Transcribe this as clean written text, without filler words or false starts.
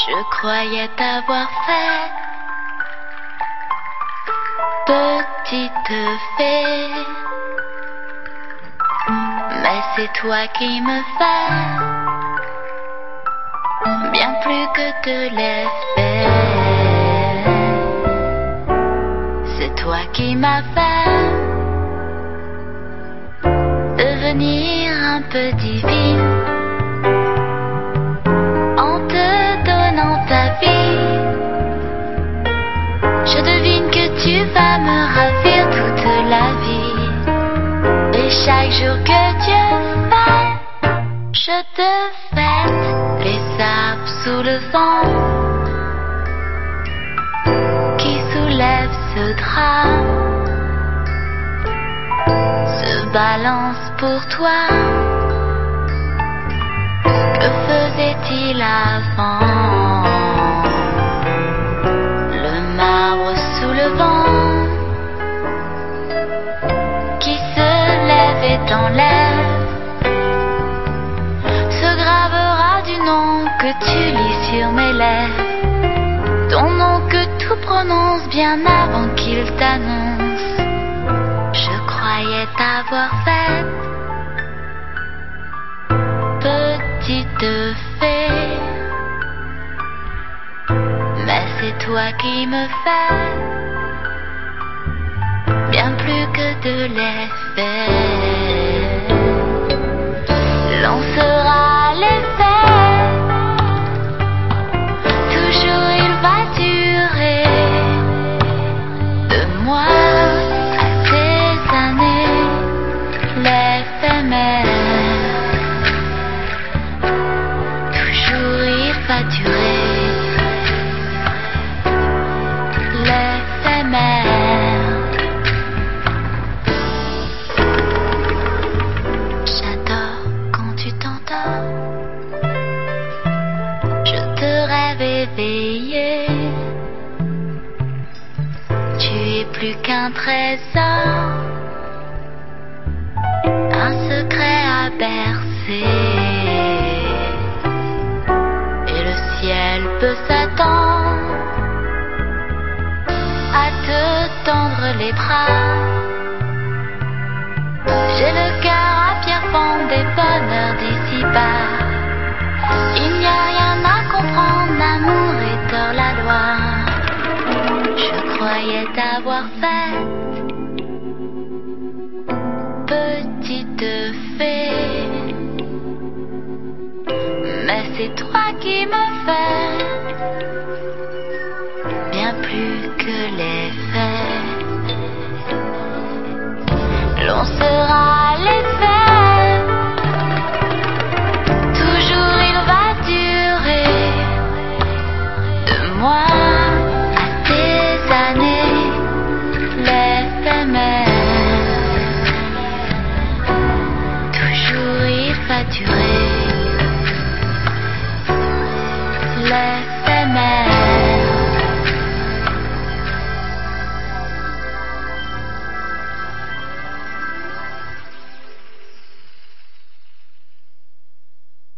Je croyais t'avoir fait, petite fée, mais c'est toi qui me fais bien plus que de l'effet. C'est toi qui m'as fait devenir un peu divine en te donnant ta vie. Je devine que tu vas me ravir toute la vie. Et chaque jour que Dieu fait, je te fête. Les arbres sous le vent qui soulève ce drap se balance pour toi. Que faisait-il avant? Le marbre sous le vent qui se lève et t'enlève se gravera du nom que tu lis sur mes lèvres, ton nom que tout prononce bien avant qu'il t'annonce. Je croyais t'avoir faite, petite fée, mais c'est toi qui me fais bien plus que de l'effet. Lancera l'effet, toujours il va durer. De moi à tes années, l'éphémère, toujours il va durer. L'éphémère. J'adore quand tu t'endors, je te rêve éveillé. Tu es plus qu'un trésor, un secret à bercer. Et le ciel peut s'attendre à te tendre les bras. J'ai le cœur à pierre fente des bonheurs d'ici-bas. Il n'y a rien à comprendre, l'amour est hors la loi. Je croyais t'avoir faite, petite fée, mais c'est toi qui me fais